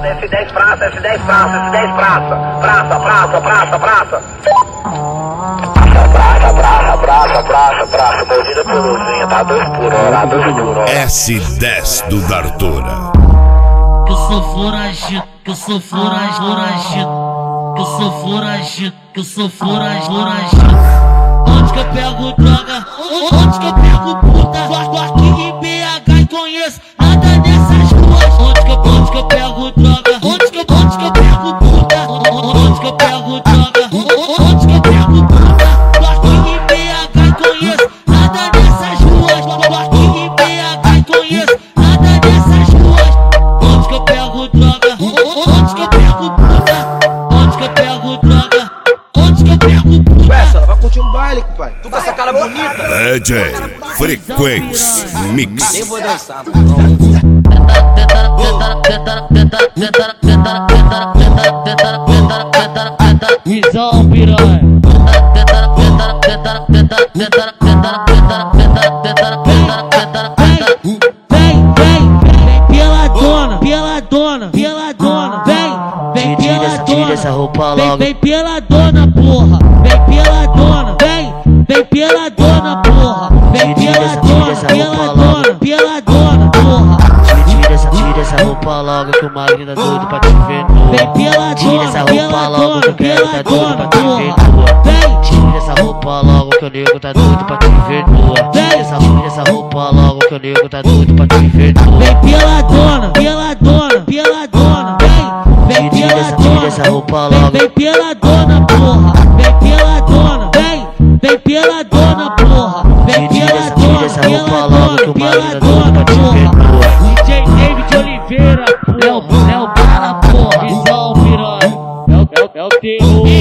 F10 praça, F10 praça, F10 praça. Praça, praça, praça, praça. Praça, mordida peluzinha, tá 2 por hora, 2 por hora. S10 do Dartora. Que eu sou foragido, que eu sou foragido, que eu sou foragido, que eu sou foragido. Onde que eu pego droga? Onde que eu pego puta? Tô aqui em BH e conheço nada dessas ruas. Onde que eu pego droga? Onde que eu pego puta? Onde que eu pego droga? Onde que eu pego puta? Tô aqui em BH e conheço nada dessas ruas. Tô aqui em BH e conheço nada dessas ruas. Onde que eu pego droga? Onde que eu pego puta? Onde que eu pego droga? Onde que eu pego puta? Ué, senhora, vai curtir um baile, compadre? Tu com essa cara bonita? DJ Frequência Mix. Nem vou dançar, Visão piranha. Vem peladona, vem Tira essa roupa logo. vem peladona, porra, vem peladona, vem peladona, porra, vem peladona, porra. Tira essa roupa logo que o marido é doido pra te ver nua. Vem peladona, Tira essa roupa logo que o quero tá doido pra te ver porra. nua. Tira essa roupa logo que o nego tá doido pra te ver nua. Tira essa roupa logo que o nego tá doido pra te ver nua. Vem peladona, vem Tira essa roupa logo. vem peladona, porra, vem peladona, porra, vem Tira essa roupa logo que o marido é doido pra te ver nua. DJ David Oliveira, Léo Bala, porra, visão piranha, é o terror.